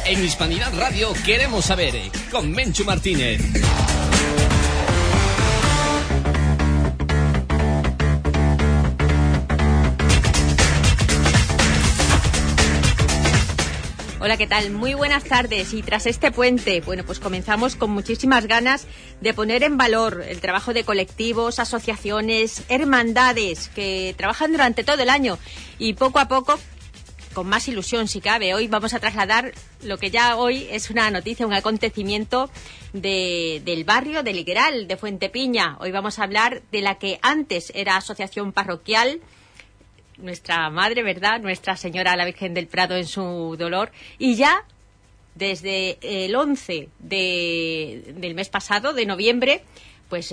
En Hispanidad Radio queremos saber, con Menchu Martínez. Hola, ¿qué tal? Muy buenas tardes. Y tras este puente, bueno, pues comenzamos con muchísimas ganas de poner en valor el trabajo de colectivos, asociaciones, hermandades que trabajan durante todo el año y poco a poco, con más ilusión si cabe, hoy vamos a trasladar lo que ya hoy es una noticia, un acontecimiento del barrio de Ligueral, de Fuentepiña. Hoy vamos a hablar de la que antes era asociación parroquial, nuestra madre, ¿verdad? Nuestra Señora la Virgen del Prado en su dolor. Y ya desde el 11 del mes pasado, de noviembre, pues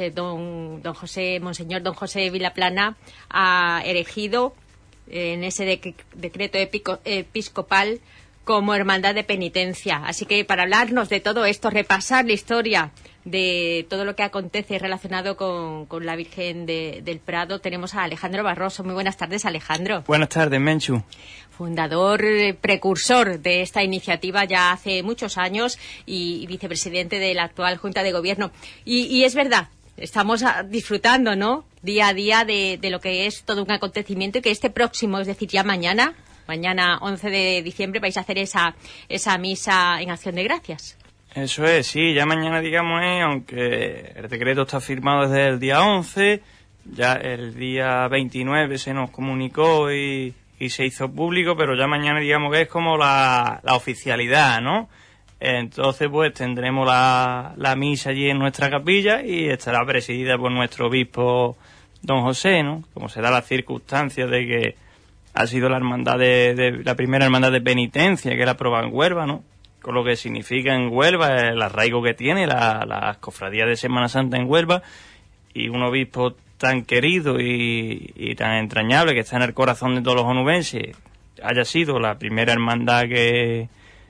Monseñor Don José Vilaplana ha erigido en ese decreto episcopal como hermandad de penitencia. Así que para hablarnos de todo esto, repasar la historia de todo lo que acontece relacionado con la Virgen del Prado, tenemos a Alejandro Barroso. Muy buenas tardes, Alejandro. Buenas tardes, Menchu. Fundador, precursor de esta iniciativa ya hace muchos años y vicepresidente de la actual Junta de Gobierno. Y es verdad, estamos disfrutando, ¿no?, día a día de lo que es todo un acontecimiento y que este próximo, es decir, ya mañana 11 de diciembre, vais a hacer esa misa en acción de gracias. Eso es, sí, ya mañana, digamos, aunque el decreto está firmado desde el día 11, ya el día 29 se nos comunicó y se hizo público, pero ya mañana, digamos, que es como la oficialidad, ¿no? Entonces, pues, tendremos la misa allí en nuestra capilla y estará presidida por nuestro obispo Don José, ¿no? Como se da la circunstancia de que ha sido la hermandad la primera hermandad de penitencia que la aprobada en Huelva, ¿no? Con lo que significa en Huelva, el arraigo que tiene las cofradías de Semana Santa en Huelva, y un obispo tan querido y tan entrañable que está en el corazón de todos los onubenses, haya sido la primera hermandad que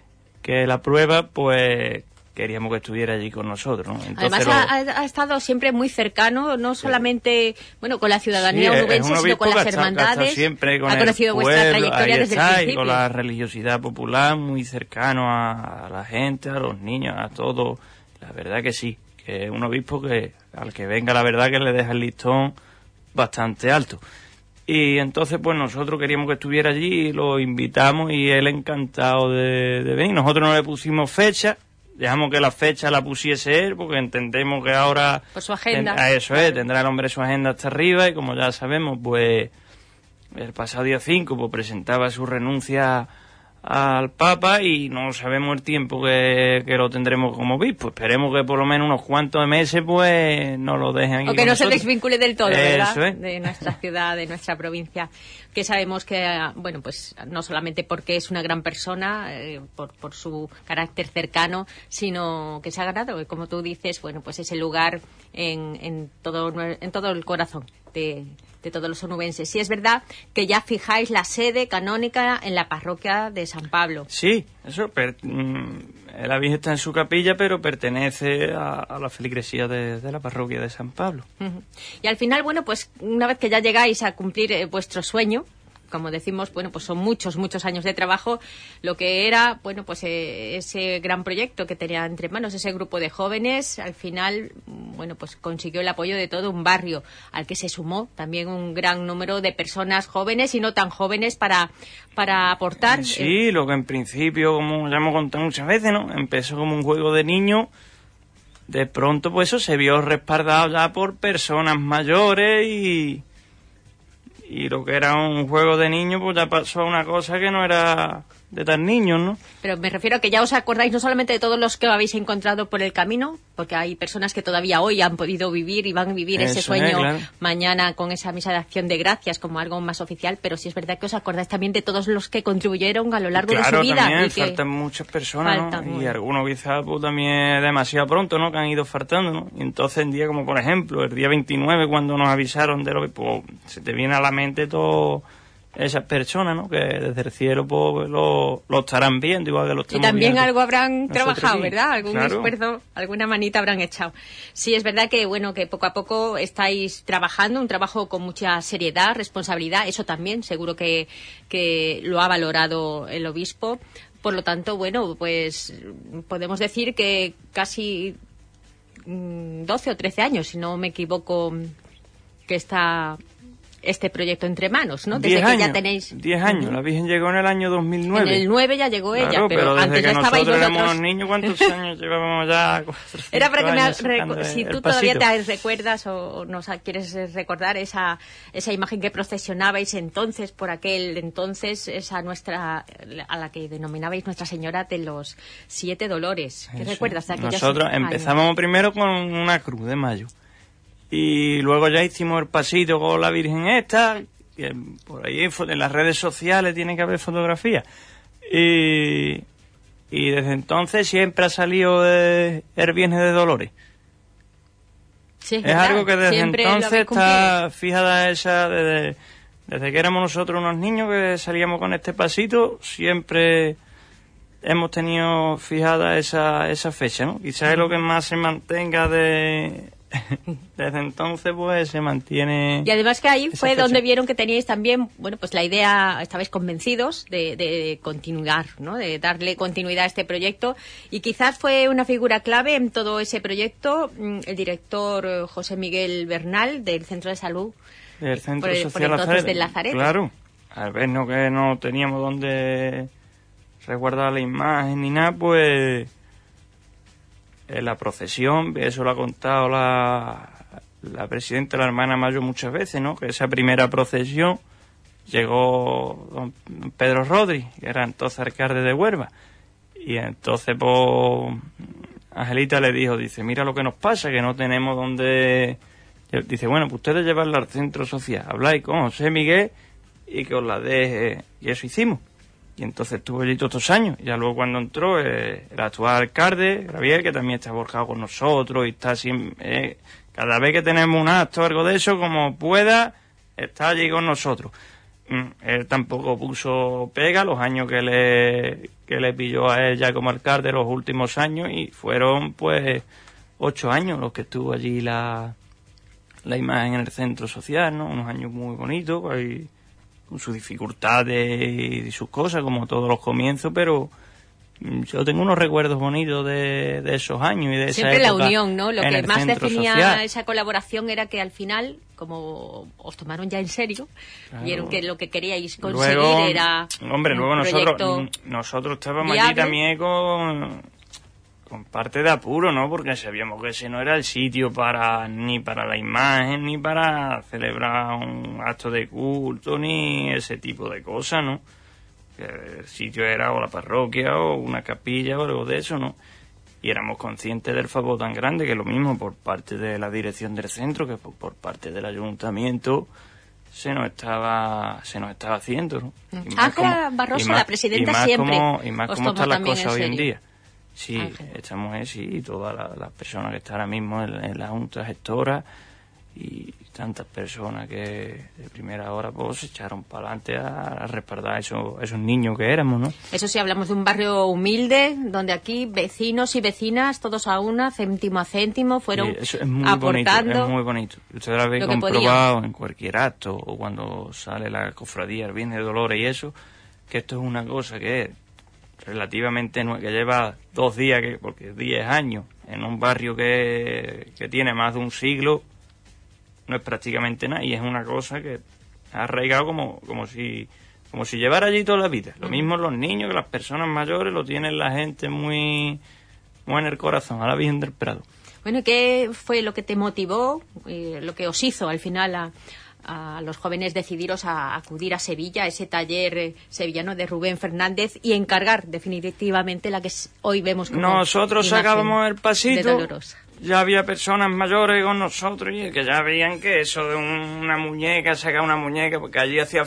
la aprueba, pues queríamos que estuviera allí con nosotros, ¿no? Entonces, además ha estado siempre muy cercano, no solamente con la ciudadanía onubense, sino con las hermandades. Ha conocido vuestra trayectoria desde el principio. Y con la religiosidad popular, muy cercano a la gente, a los niños, a todo. La verdad que sí, que es un obispo que al que venga, la verdad que le deja el listón bastante alto. Y entonces, pues nosotros queríamos que estuviera allí y lo invitamos y él encantado de venir. Nosotros no le pusimos fecha. Dejamos que la fecha la pusiese él, porque entendemos que ahora... Por su agenda. Tendrá el hombre su agenda hasta arriba, y como ya sabemos, pues el pasado día 5 pues presentaba su renuncia al Papa y no sabemos el tiempo que lo tendremos como obispo. Esperemos que por lo menos unos cuantos meses pues nos lo dejen. O que no se desvincule del todo, ¿verdad? Eso es. De nuestra ciudad, de nuestra provincia. Que sabemos que, bueno, pues no solamente porque es una gran persona, por su carácter cercano, sino que se ha ganado, como tú dices, bueno, pues ese lugar en todo el corazón de todos los onubenses. Sí, es verdad que ya fijáis la sede canónica en la parroquia de San Pablo. Sí, eso, la Virgen está en su capilla, pero pertenece a la feligresía de la parroquia de San Pablo. Uh-huh. Y al final, bueno, pues una vez que ya llegáis a cumplir vuestro sueño, como decimos, bueno, pues son muchos años de trabajo, lo que era, bueno, pues ese gran proyecto que tenía entre manos ese grupo de jóvenes, al final, bueno, pues consiguió el apoyo de todo un barrio, al que se sumó también un gran número de personas jóvenes y no tan jóvenes para aportar. Sí, lo que en principio, como ya hemos contado muchas veces, ¿no?, empezó como un juego de niños, de pronto pues eso se vio respaldado ya por personas mayores y lo que era un juego de niños pues ya pasó a una cosa que no era de tan niños, ¿no? Pero me refiero a que ya os acordáis no solamente de todos los que habéis encontrado por el camino, porque hay personas que todavía hoy han podido vivir y van a vivir ese sueño mañana con esa misa de acción de gracias como algo más oficial, pero sí es verdad que os acordáis también de todos los que contribuyeron a lo largo de su vida. Claro, también y que faltan muchas personas, ¿no? Y algunos quizás pues también demasiado pronto, ¿no?, que han ido faltando, ¿no? Y entonces en día como por ejemplo el día 29 cuando nos avisaron de lo que pues se te viene a la mente todo esas personas, ¿no?, que desde el cielo pues lo estarán viendo igual que lo estamos viendo. Y también viendo algo habrán nosotros, trabajado, sí. ¿verdad? Algún Claro. esfuerzo, alguna manita habrán echado. Sí, es verdad que bueno, que poco a poco estáis trabajando, un trabajo con mucha seriedad, responsabilidad, eso también seguro que lo ha valorado el obispo, Por lo tanto, bueno, pues podemos decir que casi 12 o 13 años, si no me equivoco, que está este proyecto entre manos, ¿no? Desde que ya tenéis... 10 años. La Virgen llegó en el año 2009. En el 9 ya llegó ella, claro, pero desde antes que ya estabais nosotros vosotros... éramos niños, ¿cuántos años llevábamos ya? 4, Era para que me si tú todavía te recuerdas o nos quieres recordar esa imagen que procesionabais entonces, por aquel entonces, esa nuestra, a la que denominabais Nuestra Señora de los 7 Dolores. ¿Qué recuerdas de aquellos Nosotros empezábamos primero con una cruz de mayo. Y luego ya hicimos el pasito con la Virgen esta, que por ahí en las redes sociales tiene que haber fotografías. Y desde entonces siempre ha salido el Viernes de Dolores. Sí, es algo que desde entonces está fijada esa, desde que éramos nosotros unos niños que salíamos con este pasito, siempre hemos tenido fijada esa fecha, ¿no? Quizás es lo que más se mantenga desde entonces, pues se mantiene. Y además que ahí fue fecha. donde vieron que teníais también, bueno, pues la idea, estabais convencidos de continuar, ¿no? De darle continuidad a este proyecto. Y quizás fue una figura clave en todo ese proyecto el director José Miguel Bernal del Centro de Salud. Del Centro Social por entonces del Lazareto. Claro. Al ver que no teníamos dónde resguardar la imagen ni nada, pues la procesión, eso lo ha contado la presidenta, la hermana Mayo, muchas veces, ¿no? Que esa primera procesión llegó don Pedro Rodri, que era entonces alcalde de Huelva, y entonces pues Angelita le dijo, dice, mira lo que nos pasa, que no tenemos dónde... Dice, bueno, pues ustedes llevarla al centro social, habláis con José Miguel y que os la deje, y eso hicimos. Y entonces estuvo allí todos estos años. Ya luego cuando entró el actual alcalde, Javier, que también está volcado con nosotros y está siempre... cada vez que tenemos un acto o algo de eso, como pueda, está allí con nosotros. Él tampoco puso pega los años que le pilló a él ya como alcalde, los últimos años, y fueron pues 8 años los que estuvo allí la imagen en el centro social, ¿no? Unos años muy bonitos, ahí, con sus dificultades y sus cosas, como todos los comienzos, pero yo tengo unos recuerdos bonitos de esos años y de esa siempre época. La unión, ¿no? Lo que más definía social. Esa colaboración era que al final, como os tomaron ya en serio, claro. Vieron que lo que queríais conseguir luego, era luego nosotros estábamos viable. allí también con parte de apuro, ¿no? Porque sabíamos que ese no era el sitio ni para la imagen, ni para celebrar un acto de culto, ni ese tipo de cosas, ¿no? Que el sitio era o la parroquia o una capilla o algo de eso, ¿no? Y éramos conscientes del favor tan grande que lo mismo por parte de la dirección del centro que por parte del ayuntamiento se nos estaba haciendo, ¿no? Ángela Barroso, la presidenta, siempre y más como están las cosas hoy en día. Sí, estamos así, y todas las personas que están ahora mismo en la Junta Gestora y tantas personas que de primera hora pues se echaron para adelante a respaldar esos niños que éramos, ¿no? Eso sí, hablamos de un barrio humilde, donde aquí vecinos y vecinas, todos a una, céntimo a céntimo, fueron eso es muy aportando. Bonito, es muy bonito. Ustedes lo habéis comprobado en cualquier acto o cuando sale la cofradía, el Viernes de Dolores y eso, que esto es una cosa que es relativamente nueva, que lleva 2 días, porque 10 años, en un barrio que tiene más de un siglo, no es prácticamente nada, y es una cosa que ha arraigado como si llevara allí toda la vida. Lo mismo los niños, que las personas mayores, lo tienen la gente muy en el corazón, a la Virgen del Prado. Bueno, ¿y qué fue lo que te motivó, lo que os hizo al final a los jóvenes decidiros a acudir a Sevilla, a ese taller sevillano de Rubén Fernández, y encargar definitivamente la que hoy vemos como nosotros sacábamos el pasito, ya había personas mayores con nosotros y que ya veían que eso de una muñeca, sacar una muñeca, porque allí hacía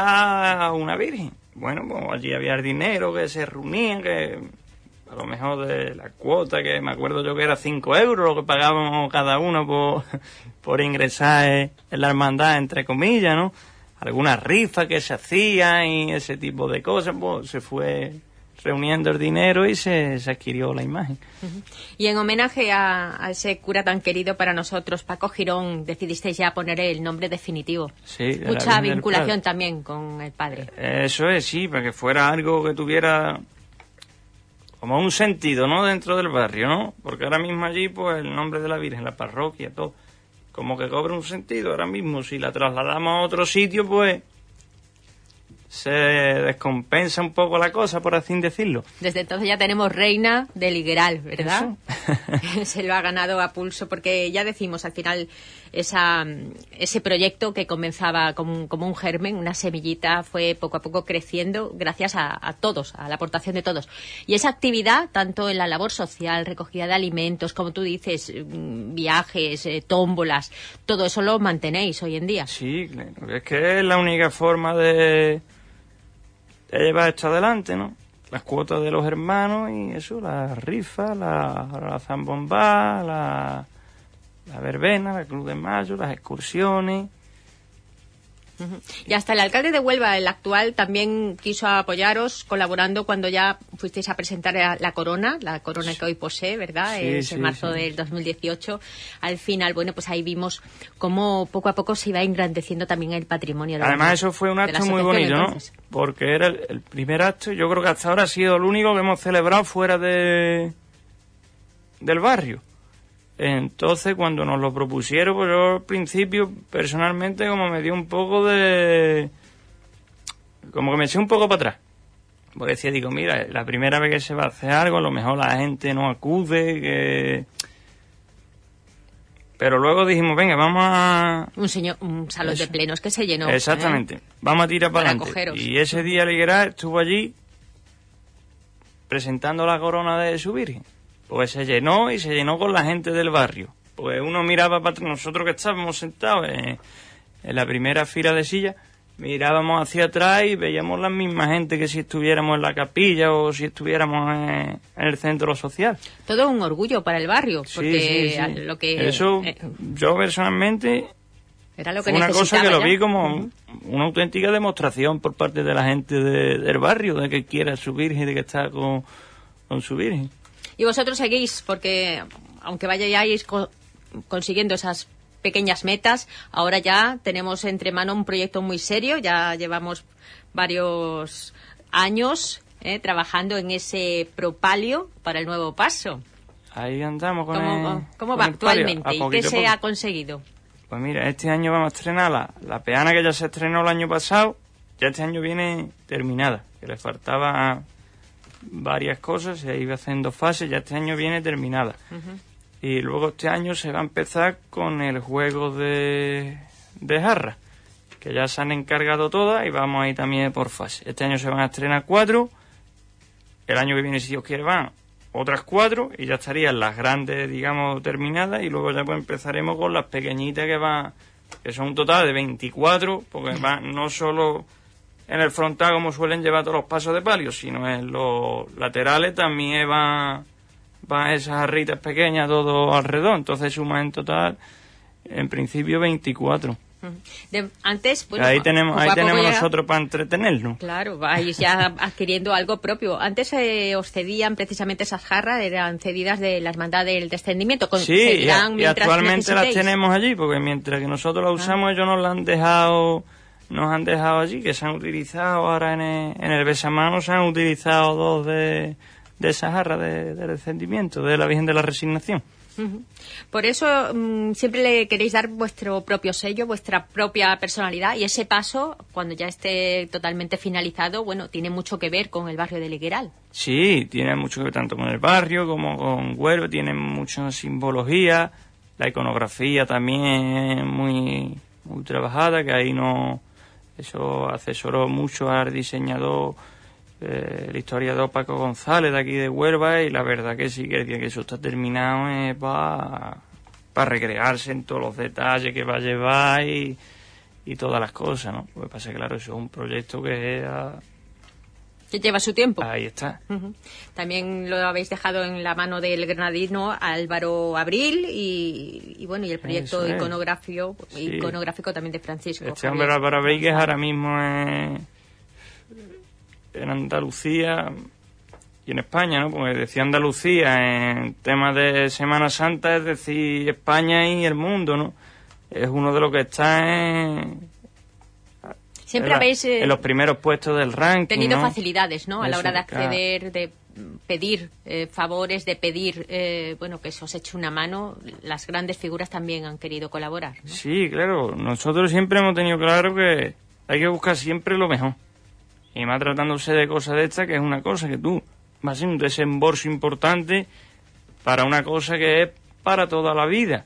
falta una virgen. Bueno, pues allí había el dinero, que se reunían, que a lo mejor de la cuota, que me acuerdo yo que era 5 euros lo que pagábamos cada uno por ingresar en la hermandad, entre comillas, ¿no? Algunas rifas que se hacían y ese tipo de cosas, pues se fue reuniendo el dinero y se adquirió la imagen. Y en homenaje a ese cura tan querido para nosotros, Paco Girón, decidisteis ya poner el nombre definitivo. Sí, mucha vinculación también con el padre. Eso es, sí, para que fuera algo que tuviera como un sentido, ¿no?, dentro del barrio, ¿no? Porque ahora mismo allí, pues, el nombre de la Virgen, la parroquia, todo, como que cobra un sentido. Ahora mismo, si la trasladamos a otro sitio, pues se descompensa un poco la cosa, por así decirlo. Desde entonces ya tenemos reina del Higueral, ¿verdad? Se lo ha ganado a pulso, porque ya decimos, al final, ese proyecto que comenzaba como un germen, una semillita, fue poco a poco creciendo gracias a todos, a la aportación de todos. Y esa actividad, tanto en la labor social, recogida de alimentos, como tú dices, viajes, tómbolas, todo eso lo mantenéis hoy en día. Sí, claro, es que es la única forma de llevar esto adelante, ¿no? Las cuotas de los hermanos y eso, las rifas, la zambomba, la verbena, la Cruz de Mayo, las excursiones. Y hasta el alcalde de Huelva, el actual, también quiso apoyaros colaborando cuando ya fuisteis a presentar la corona que hoy posee, ¿verdad? Sí, En marzo del 2018. Al final, bueno, pues ahí vimos cómo poco a poco se iba engrandeciendo también el patrimonio. Además, eso fue un acto muy bonito, entonces, ¿no? Porque era el primer acto, yo creo que hasta ahora ha sido el único que hemos celebrado fuera del barrio. Entonces, cuando nos lo propusieron, pues yo al principio, personalmente, como me dio un poco de... como que me eché un poco para atrás. Porque decía, digo, mira, la primera vez que se va a hacer algo, a lo mejor la gente no acude, que... Pero luego dijimos, venga, vamos a... Un salón de plenos que se llenó. Exactamente. Vamos a tirar para adelante. Acogeros. Y ese día Ligueral estuvo allí presentando la corona de su Virgen. Pues se llenó, y se llenó con la gente del barrio. Pues uno miraba para atrás, nosotros que estábamos sentados en la primera fila de sillas, mirábamos hacia atrás y veíamos la misma gente que si estuviéramos en la capilla o si estuviéramos en el centro social. Todo un orgullo para el barrio, porque sí. Lo que... Eso, yo personalmente... Era lo que fue una cosa que lo vi como una auténtica demostración por parte de la gente del barrio, de que quiere a su Virgen, de que está con su Virgen. Y vosotros seguís, porque aunque vayáis consiguiendo esas pequeñas metas, ahora ya tenemos entre manos un proyecto muy serio, ya llevamos varios años trabajando en ese propalio para el nuevo paso. Ahí andamos con ¿Cómo va actualmente y qué se ha conseguido? Pues mira, este año vamos a estrenar la peana que ya se estrenó el año pasado, ya este año viene terminada, que le faltaba varias cosas, se iba haciendo fases, ya este año viene terminada. Y luego este año se va a empezar con el juego de jarra, que ya se han encargado todas y vamos a ir también por fase. Este año se van a estrenar 4, el año que viene, si Dios quiere, van otras 4 y ya estarían las grandes, digamos, terminadas, y luego ya pues empezaremos con las pequeñitas que son un total de 24, porque van no solo en el frontal como suelen llevar todos los pasos de palio, sino en los laterales también van esas jarritas pequeñas todo alrededor, entonces suma en total, en principio, 24. Antes, bueno, ahí tenemos ya, nosotros para entretenernos. Claro, vais ya adquiriendo algo propio. Antes os cedían precisamente esas jarras, eran cedidas de la Hermandad del Descendimiento. Sí, y actualmente las tenemos allí, porque mientras que nosotros las usamos, ellos nos han dejado allí, que se han utilizado ahora en el besamano, se han utilizado 2 de esas jarras de Descendimiento, de la Virgen de la Resignación. Por eso siempre le queréis dar vuestro propio sello, vuestra propia personalidad, y ese paso, cuando ya esté totalmente finalizado, bueno, tiene mucho que ver con el barrio de Ligueral. Sí, tiene mucho que ver tanto con el barrio como con Huelva, tiene mucha simbología, la iconografía también es muy trabajada, que ahí eso asesoró mucho al diseñador, el historiador Paco González de aquí de Huelva, y la verdad que sí, que eso está terminado para recrearse en todos los detalles que va a llevar y todas las cosas, ¿no? Lo que pasa es que, claro, eso es un proyecto que lleva su tiempo. Ahí está. También lo habéis dejado en la mano del granadino Álvaro Abril y bueno, y el proyecto iconográfico también de Francisco. Este hombre Álvaro Abril, que ahora mismo en Andalucía y en España, ¿no? Porque decía Andalucía en temas de Semana Santa, es decir, España y el mundo, ¿no? Es uno de los que está siempre habéis en los primeros puestos del ranking, tenido ¿no? facilidades, ¿no? A la hora de acceder, de pedir favores, de pedir, bueno, que se os eche una mano, las grandes figuras también han querido colaborar, ¿no? Sí, claro. Nosotros siempre hemos tenido claro que hay que buscar siempre lo mejor. Y más tratándose de cosas de estas, que es una cosa que tú vas a hacer un desembolso importante para una cosa que es para toda la vida.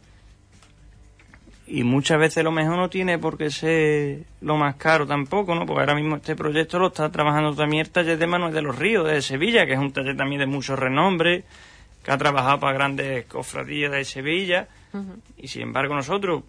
Y muchas veces lo mejor no tiene por qué ser lo más caro tampoco, ¿no? Porque ahora mismo este proyecto lo está trabajando también el taller de Manuel de los Ríos de Sevilla, que es un taller también de mucho renombre, que ha trabajado para grandes cofradías de Sevilla. Uh-huh. Y sin embargo nosotros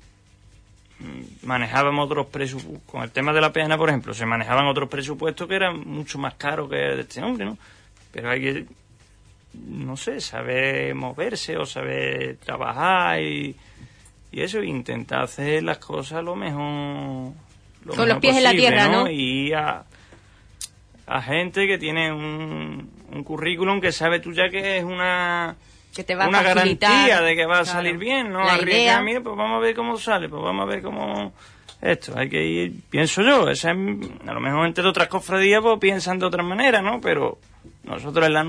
manejábamos otros presupuestos. Con el tema de la peana, por ejemplo, se manejaban otros presupuestos que eran mucho más caros que el de este hombre, ¿no? Pero hay que, no sé, saber moverse o saber trabajar y eso, intentar hacer las cosas lo mejor con los pies posible, en la tierra, ¿no? Y a gente que tiene un currículum que sabe tú ya que es una garantía de que va a salir bien, ¿no? Arriesgar, mira, pues vamos a ver cómo sale, pues vamos a ver cómo esto, hay que ir, pienso yo, a lo mejor entre otras cofradías pues piensan de otra manera, ¿no? Pero nosotros en la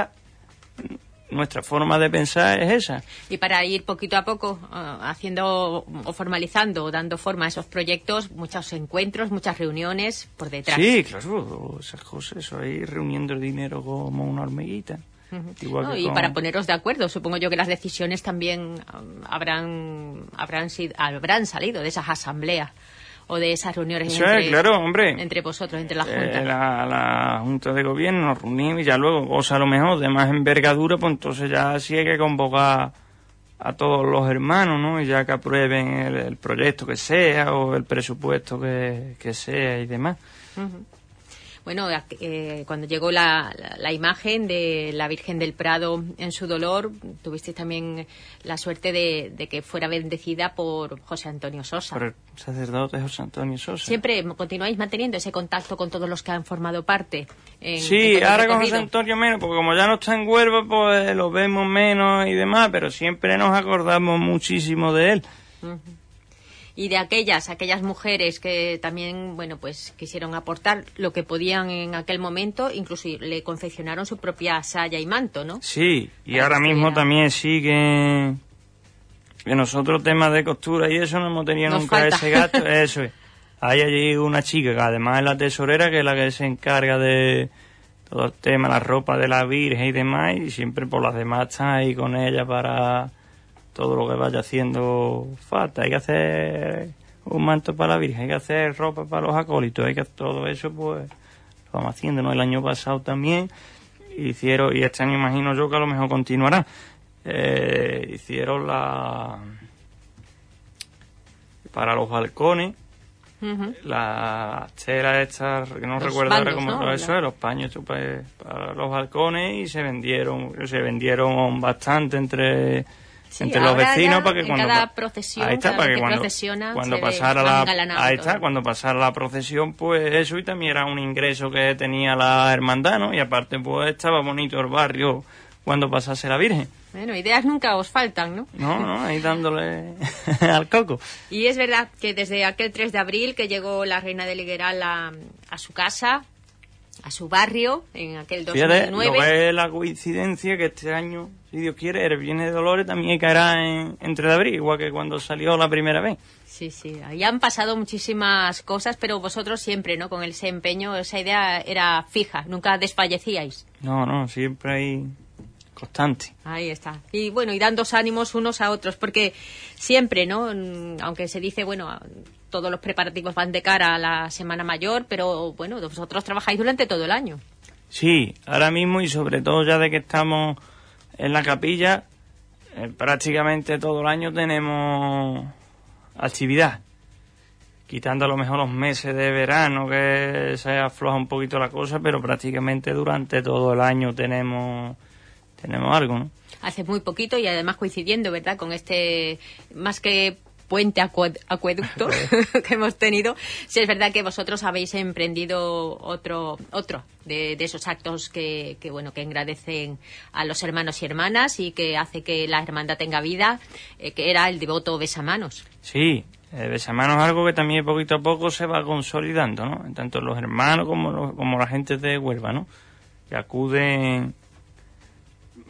nuestra forma de pensar es esa. Y para ir poquito a poco haciendo o formalizando o dando forma a esos proyectos, muchos encuentros, muchas reuniones por detrás. Sí, claro, esas cosas, eso ahí reuniendo el dinero como una hormiguita. Uh-huh. Igual no, y para poneros de acuerdo, supongo yo que las decisiones también habrán salido de esas asambleas o de esas reuniones entre vosotros, entre la Junta. La Junta de Gobierno nos reunimos y ya luego, cosa a lo mejor de más envergadura, pues entonces ya sí hay que convocar a todos los hermanos, ¿no? Y ya que aprueben el proyecto que sea o el presupuesto que sea y demás. Uh-huh. Bueno, cuando llegó la imagen de la Virgen del Prado en su dolor, tuvisteis también la suerte de que fuera bendecida por José Antonio Sosa. Por el sacerdote José Antonio Sosa. ¿Siempre continuáis manteniendo ese contacto con todos los que han formado parte? Sí, ahora con José Antonio menos, porque como ya no está en Huelva, pues lo vemos menos y demás, pero siempre nos acordamos muchísimo de él. Uh-huh. Y de aquellas mujeres que también, bueno, pues quisieron aportar lo que podían en aquel momento, incluso le confeccionaron su propia saya y manto, ¿no? Sí, y ahora mismo también sí que nosotros temas de costura y eso no hemos tenido nunca falta ese gasto, eso es. Hay allí una chica que además es la tesorera, que es la que se encarga de todo el tema, la ropa de la Virgen y demás, y siempre por las demás están ahí con ella para todo lo que vaya haciendo falta. Hay que hacer un manto para la Virgen, hay que hacer ropa para los acólitos, hay que todo eso, pues lo vamos haciendo, ¿no? El año pasado también hicieron, y este año imagino yo que a lo mejor continuará, hicieron para los balcones, uh-huh, las telas estas, que no recuerdo ahora cómo todo eso, los paños para los balcones, y se vendieron bastante entre los vecinos, para que cuando cada procesión, ahí está, para que cuando pasara la procesión, pues eso, y también era un ingreso que tenía la hermandad, ¿no? Y aparte pues estaba bonito el barrio cuando pasase la Virgen. Bueno, ideas nunca os faltan, ¿no? No, ahí dándole al coco. Y es verdad que desde aquel 3 de abril que llegó la Reina de Ligueral a su casa, a su barrio, en aquel 2009... Fíjate, lo que es la coincidencia que este año, si Dios quiere, el Viernes de Dolores también caerá en 3 de abril, igual que cuando salió la primera vez. Sí, ahí han pasado muchísimas cosas, pero vosotros siempre, ¿no? Con ese empeño, esa idea era fija, nunca desfallecíais. No, siempre hay constante. Ahí está. Y bueno, y dándose ánimos unos a otros, porque siempre, ¿no? Aunque se dice, bueno, todos los preparativos van de cara a la Semana Mayor, pero bueno, vosotros trabajáis durante todo el año. Sí, ahora mismo, y sobre todo ya de que estamos en la capilla, prácticamente todo el año tenemos actividad. Quitando a lo mejor los meses de verano, que se afloja un poquito la cosa, pero prácticamente durante todo el año tenemos algo, ¿no? Hace muy poquito, y además coincidiendo, ¿verdad?, con este, más que puente acueducto que hemos tenido, sí es verdad que vosotros habéis emprendido otro de esos actos que engrandecen a los hermanos y hermanas y que hace que la hermandad tenga vida, que era el devoto besamanos. Sí, el besamanos es algo que también poquito a poco se va consolidando, ¿no? Tanto los hermanos como la gente de Huelva, ¿no? Que acuden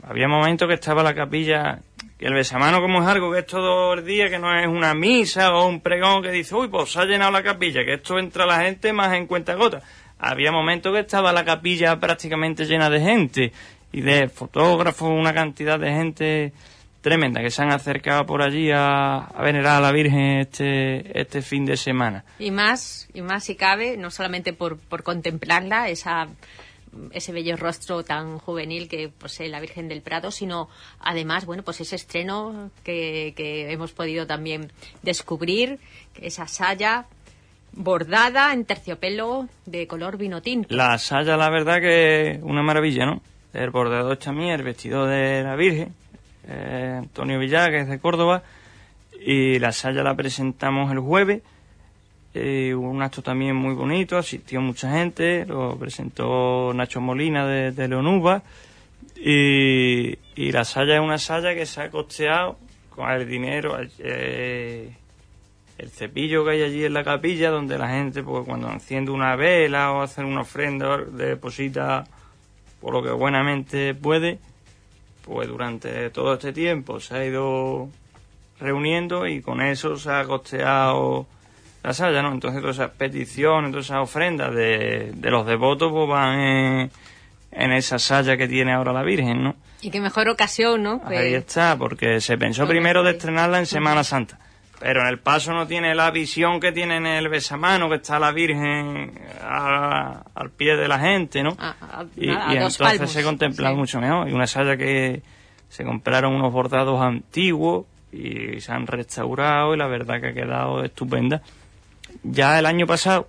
había momentos que estaba la capilla, que el besamano como es algo que es todo el día, que no es una misa o un pregón que dice, uy, pues se ha llenado la capilla, que esto entra la gente más en cuentagotas. Había momentos que estaba la capilla prácticamente llena de gente y de fotógrafos, una cantidad de gente tremenda que se han acercado por allí a venerar a la Virgen este fin de semana. Y más si cabe, no solamente por contemplarla, ese bello rostro tan juvenil que posee la Virgen del Prado, sino además, bueno, pues ese estreno que hemos podido también descubrir, esa saya bordada en terciopelo de color vino tinto. La saya, la verdad que una maravilla, ¿no? El bordado está mí, el vestido de la Virgen, Antonio Villar, que es de Córdoba, y la saya la presentamos el jueves. Hubo un acto también muy bonito, asistió mucha gente, lo presentó Nacho Molina de Leonuba, y la saya es una saya que se ha costeado con el dinero, el cepillo que hay allí en la capilla, donde la gente, pues cuando enciende una vela o hace una ofrenda, deposita por lo que buenamente puede, pues durante todo este tiempo se ha ido reuniendo y con eso se ha costeado la saya, ¿no? Entonces todas esas peticiones, todas esas ofrendas de los devotos pues van en esa saya que tiene ahora la Virgen, ¿no? Y qué mejor ocasión, ¿no? Ahí está, porque se pensó primero de estrenarla en Semana Santa, pero en el paso no tiene la visión que tiene en el besamano, que está la Virgen al pie de la gente, ¿no? Y entonces se contempla mucho mejor. Y una saya que se compraron unos bordados antiguos y se han restaurado y la verdad que ha quedado estupenda. Ya el año pasado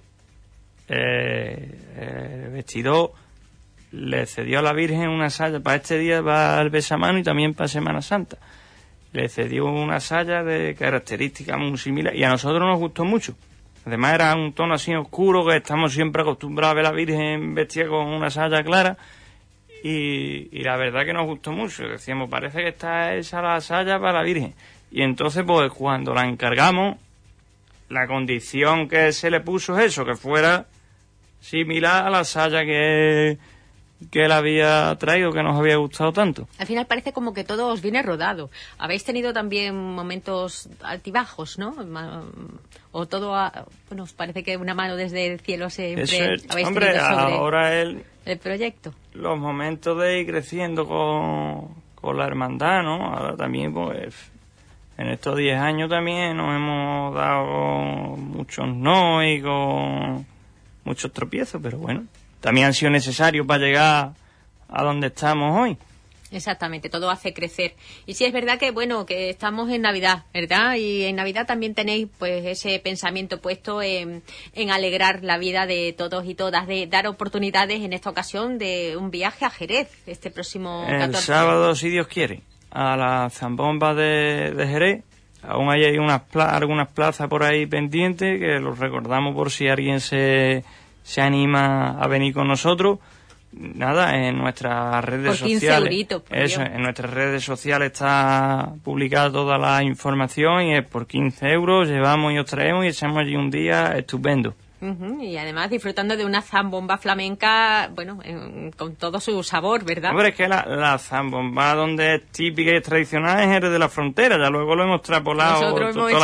el vestidor le cedió a la Virgen una saya para este día, para el besamano y también para Semana Santa. Le cedió una saya de características muy similares y a nosotros nos gustó mucho. Además era un tono así oscuro que estamos siempre acostumbrados a ver a la Virgen vestida con una saya clara y la verdad que nos gustó mucho. Decíamos, parece que está esa la saya para la Virgen. Y entonces pues cuando la encargamos, la condición que se le puso es eso, que fuera similar a la saya que él había traído, que nos había gustado tanto. Al final parece como que todo os viene rodado. Habéis tenido también momentos altibajos, ¿no? O todo, bueno, os parece que una mano desde el cielo siempre habéis tenido sobre ahora el proyecto. Los momentos de ir creciendo con la hermandad, ¿no? Ahora también, pues, en estos 10 años también nos hemos dado muchos no y con muchos tropiezos, pero bueno, también han sido necesarios para llegar a donde estamos hoy. Exactamente, todo hace crecer. Y sí es verdad que, bueno, que estamos en Navidad, ¿verdad? Y en Navidad también tenéis, pues, ese pensamiento puesto en alegrar la vida de todos y todas, de dar oportunidades, en esta ocasión, de un viaje a Jerez, este próximo 14. El sábado, si Dios quiere, a la Zambomba de Jerez. Aún hay algunas plazas por ahí pendientes, que los recordamos por si alguien se anima a venir con nosotros. Nada, en nuestras redes por 15 sociales. Euritos, eso, en nuestras redes sociales está publicada toda la información y es por 15 euros, llevamos y os traemos y echamos allí un día estupendo. Y además disfrutando de una zambomba flamenca, bueno, con todo su sabor, ¿verdad? Hombre, es que la zambomba donde es típica y tradicional es Jerez de la Frontera, ya luego lo hemos extrapolado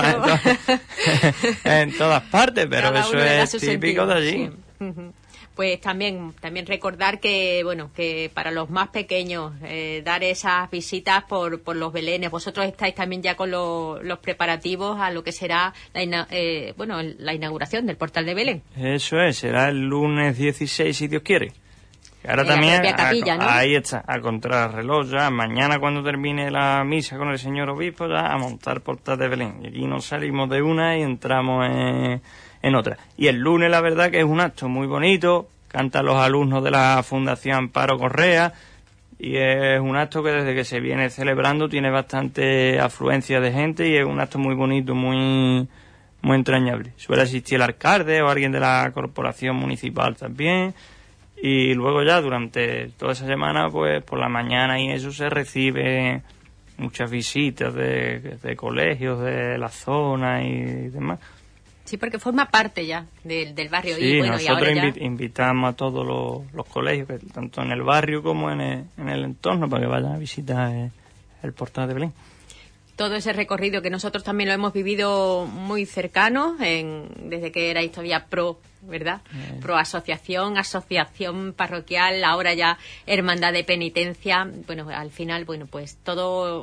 en todas partes, pero eso es típico de allí. Sí. Pues también recordar que, bueno, que para los más pequeños dar esas visitas por los belenes. Vosotros estáis también ya con los preparativos a lo que será la inauguración del portal de Belén. Eso es, será el lunes 16 si Dios quiere. Ahora en también la capilla, ¿no? Ahí está, a contrarreloj ya, mañana cuando termine la misa con el señor obispo ya a montar portal de Belén. Y allí nos salimos de una y entramos en otra. Y el lunes la verdad que es un acto muy bonito, cantan los alumnos de la Fundación Amparo Correa y es un acto que desde que se viene celebrando tiene bastante afluencia de gente y es un acto muy bonito, muy entrañable. Suele asistir el alcalde o alguien de la corporación municipal también y luego ya durante toda esa semana pues por la mañana y eso se recibe muchas visitas de colegios de la zona y demás. Sí, porque forma parte ya del barrio. Sí, y bueno, nosotros y ahora ya... invitamos a todos los colegios, tanto en el barrio como en el entorno, para que vayan a visitar el Portal de Belén. Todo ese recorrido que nosotros también lo hemos vivido muy cercano, desde que erais todavía pro, ¿verdad? Pro asociación parroquial, ahora ya hermandad de penitencia. Bueno, al final, bueno, pues todo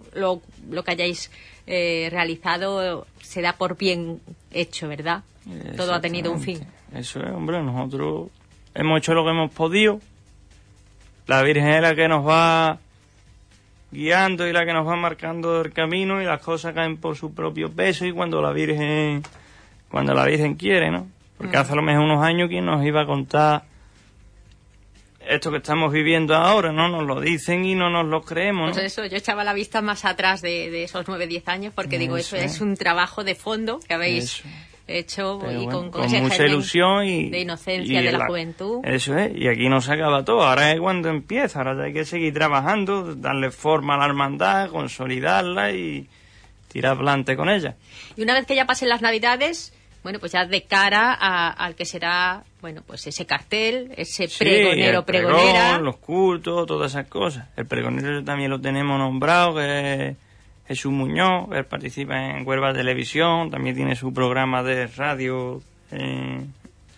lo que hayáis realizado se da por bien hecho, ¿verdad? Todo ha tenido un fin. Eso es, hombre, nosotros hemos hecho lo que hemos podido. La Virgen es la que nos va guiando y la que nos va marcando el camino, y las cosas caen por su propio peso y cuando la Virgen quiere, ¿no? Porque hace a lo mejor unos años, ¿quién nos iba a contar esto que estamos viviendo ahora? No nos lo dicen y no nos lo creemos, ¿no? Pues eso, yo echaba la vista más atrás de esos 9-10 años, porque digo, eso es un trabajo de fondo que habéis hecho. Pero y bueno, con ese mucha germen ilusión y de inocencia de la juventud. Eso es, y aquí no se acaba todo, ahora es cuando empieza, ahora hay que seguir trabajando, darle forma a la hermandad, consolidarla y tirar adelante con ella. Y una vez que ya pasen las Navidades, bueno, pues ya de cara al que será, bueno, pues ese cartel, ese pregonero, pregonera. Los cultos, todas esas cosas. El pregonero también lo tenemos nombrado, que es Jesús Muñoz. Él participa en Huelva Televisión, también tiene su programa de radio en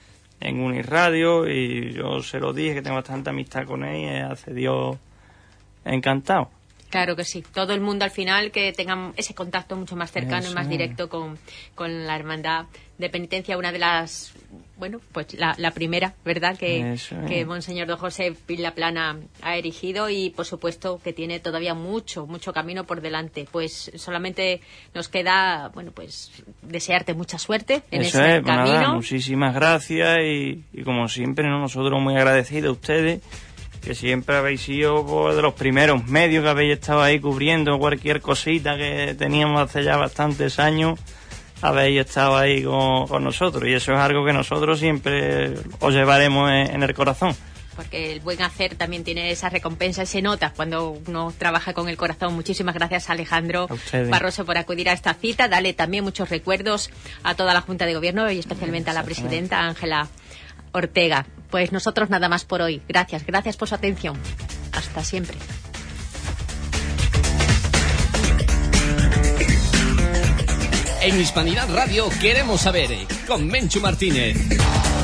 Unirradio, y yo se lo dije que tengo bastante amistad con él y accedió encantado. Claro que sí, todo el mundo al final que tenga ese contacto mucho más cercano y más directo con la hermandad de penitencia, una de las, bueno, pues la primera, ¿verdad?, que Monseñor Don José Vilaplana ha erigido, y por supuesto que tiene todavía mucho camino por delante. Pues solamente nos queda, bueno, pues desearte mucha suerte en ese camino. Nada, muchísimas gracias y como siempre, ¿no?, nosotros muy agradecidos a ustedes, que siempre habéis sido de los primeros medios que habéis estado ahí cubriendo cualquier cosita que teníamos hace ya bastantes años. Habéis estado ahí con nosotros, y eso es algo que nosotros siempre os llevaremos en el corazón. Porque el buen hacer también tiene esa recompensa, se nota cuando uno trabaja con el corazón. Muchísimas gracias, Alejandro Barroso, por acudir a esta cita. Dale también muchos recuerdos a toda la Junta de Gobierno y especialmente a la presidenta Ángela Ortega. Pues nosotros nada más por hoy. Gracias por su atención. Hasta siempre. En Hispanidad Radio queremos saber, con Menchu Martínez.